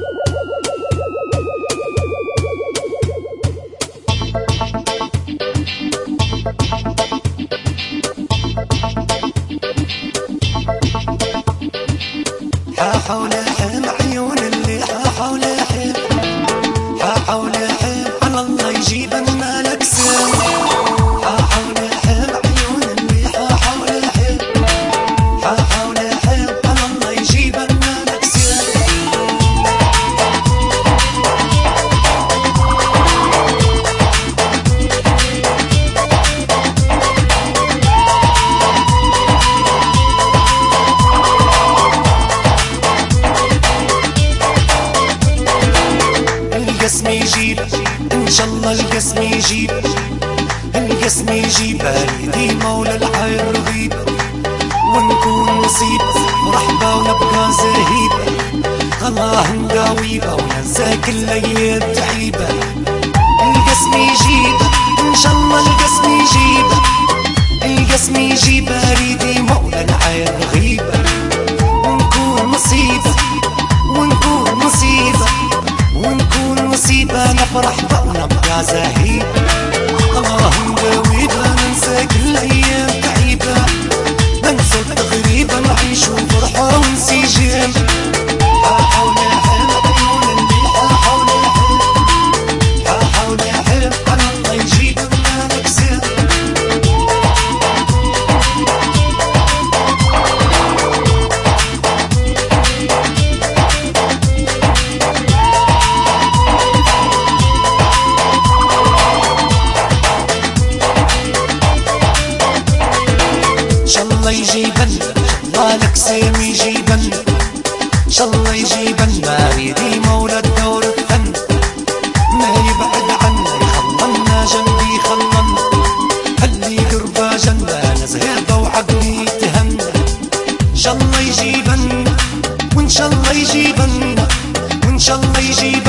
حولهم عيون اللي حولهم على الله يجيب لنا الاقسام. حولهم عيون اللي حولهم على الله يجيب لنا الاقسام. القسم يجيب ان شاء الله، القسم يجيب بريدي مولى الحي الرغيب، ونكون نصيب مرحبا ونبقى زهيب، الله نداويبه وننسى كل الايام تعيبه. القسم يجيب ان شاء الله، القسم يجيب بريدي مولى الحي الرغيب، ونكون مصيبة نفرح ونبقى زهيب، الله نداويبه ننسى كل الايام تعيبه، ننسى التغريب نعيش وفرحة ونسيجم. حولهم عيون اللي حولهم على الله يجيب لنا الاقسام. الله يجيبن الله الاقسام يجيبن، ان شاء الله يجيبن مريدي مولى الدور الفن، ما يبعد عنا يخلنا جنبي يخلنا، خلي قربه جنة نزهيضه وعقلي يتهنى. ان شاء الله يجيبن وان شاء الله يجيبن وان شاء الله يجيبن